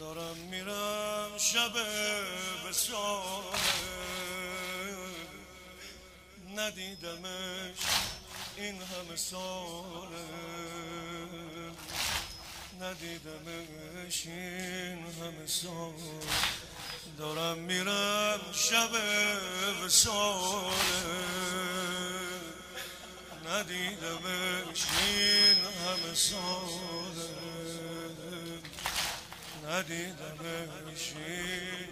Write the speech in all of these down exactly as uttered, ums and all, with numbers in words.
دارم میرم شب وصاله، ندیدمش این همه ساله، ندیدمش این همه ساله. دارم میرم شب وصاله، ندیدمش این همه ساله، ندیدمش این.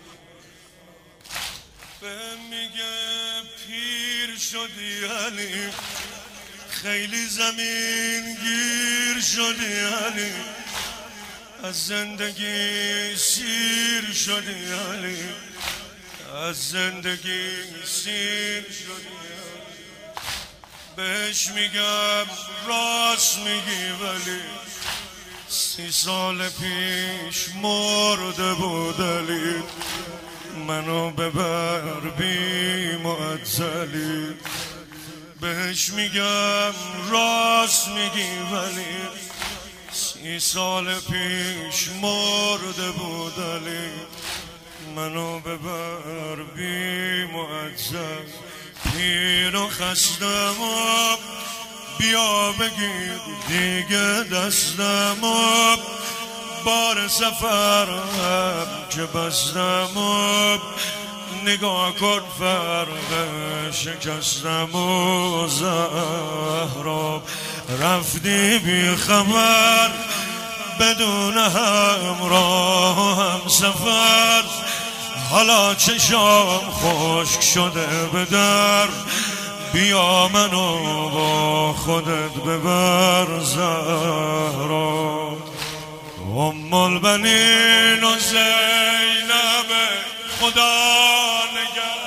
به میگه پیر شدی علی، خیلی زمین گیر شدی علی، از زندگی سیر شدی علی، از زندگی سیر شدی علی. بهش میگم راست میگی ولی سی سال پیش مرده بود علی، منو ببر بی معطلی. بهش میگم راست میگی ولی سی سال پیش مرده بود علی، منو ببر بی معطل. پیر و خستم و بیا بگیر دیگه دستم و بار سفرم که بستم و نگاه کن فرق شکستم و زهرا رفتی بی خبر بدون همراه و هم سفر. حالا چشام خشک شده به در، بیا منو با خودت ببر زهرا. ام البنین و زینب خدا نگه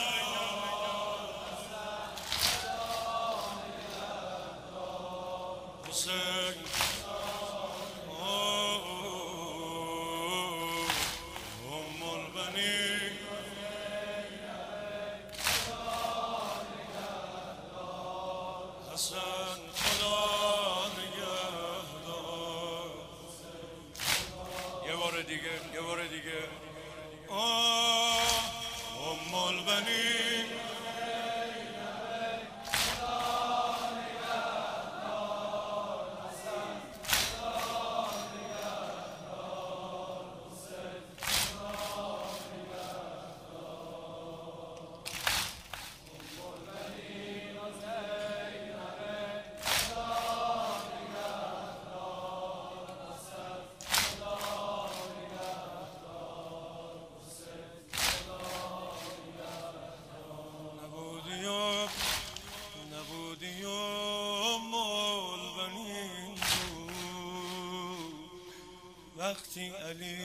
حسین. ام البنین حسن خدا نگهدار. یه بار دیگه یه بار دیگه ام البنین وقتی علی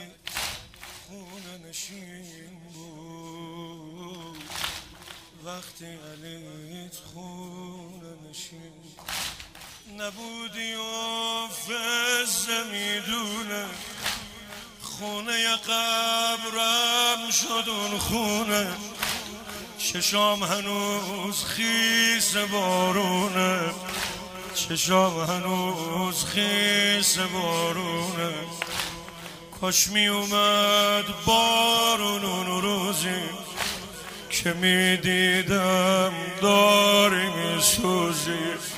خونه نشین بود، وقتی علیت خونه نشین نبودی و فزه میدونه، خونه قبرم شد اون خونه، چشام هنوز خیس بارونه، چشام هنوز خیس بارونه. کاش می اومد بارون اون روزی که می دیدم داری می سوزی،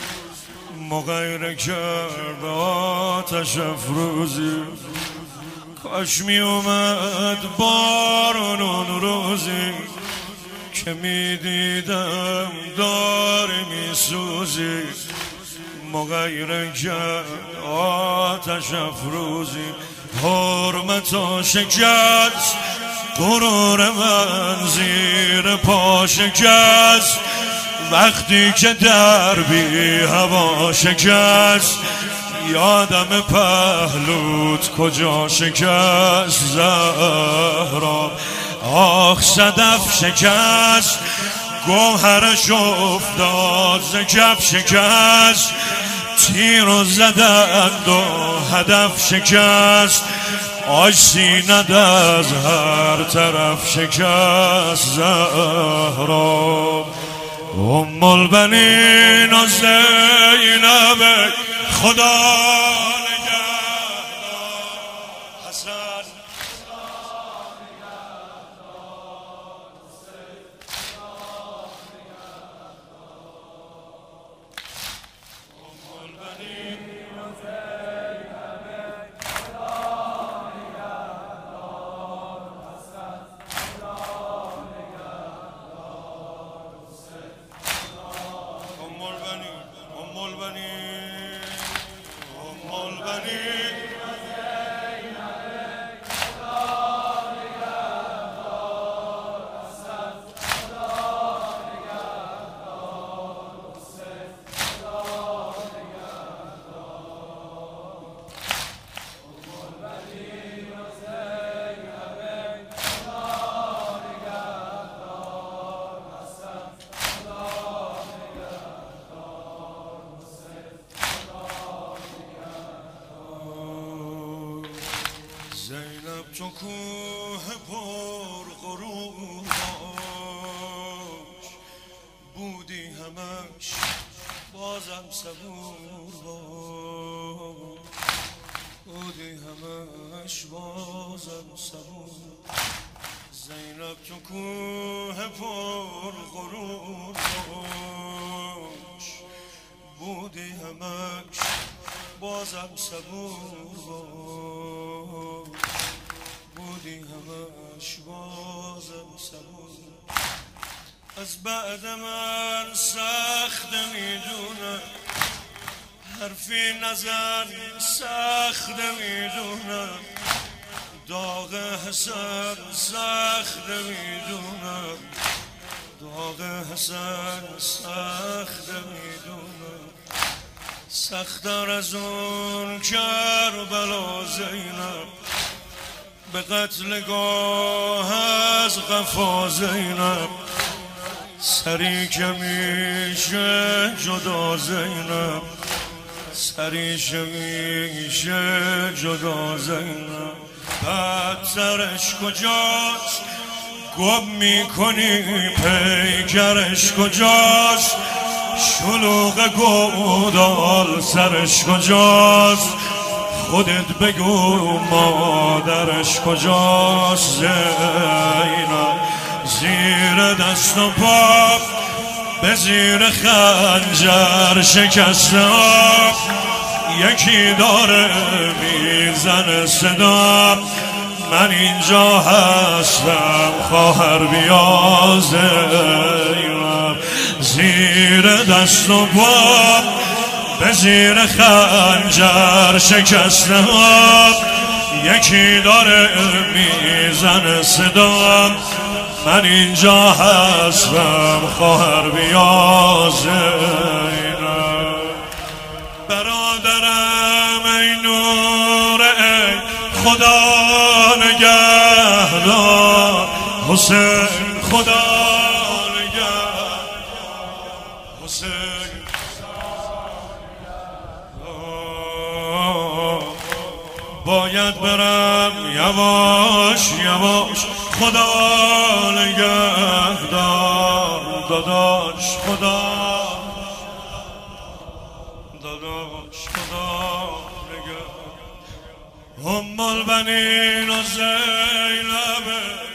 مغیره کرد آتش افروزی. کاش می اومد بارون اون روزی که می دیدم داری می سوزی، مغیره کرد آتش افروزی. حرمت و شکست غرور من زیر پا شکست، وقتی که در بی هوا شکست، یادم پهلوت کجا شکست زهرا. آخ صدف شکست گوهرش افتاد ز کف شکست، تیر و زدند و هدف شکست، آج سینه از هر طرف شکست زهرا. ام البنین و زینب خدا نگهدار. حسن زینب تو کوه پر غرور باش، بودی همش بازم صبور باش، بودی همش بازم صبور. زینب تو کوه پر غرور باش، بودی همش بازم صبور باش، بودی همش بازم صبور. از بعد من سخت میدونم، حرفی نزن سخت میدونم، داغ حسن سخت میدونم، داغ حسن سخت میدونم. سخت‌تر از اون کربلا زینب، به قتلگاه از قفا زینب، سری که میشه جدا زینب، سری که میشه جدا زینب. بدترش کجاست گم میکنی، پیکرش کجاست شلوغ گودال سرش کجاست، خودت بگو مادرش کجاست. زینب زیر دست و پا به زیر خنجر شکسته، یکی داره میزنه صدا، من اینجا هستم خواهر بیا. زینب زیر دست و پا به زیر خنجر شکسته، یکی داره میزنه صدا، من اینجا هستم خواهر بیا. زینب برادرم ای نور ای خدا نگهدار، حسین خدا نگهدار، حسین باید برم یواش یواش، خدا نگهدار داداش، خدا داداش خدا نگهدار. ام البنین و زینب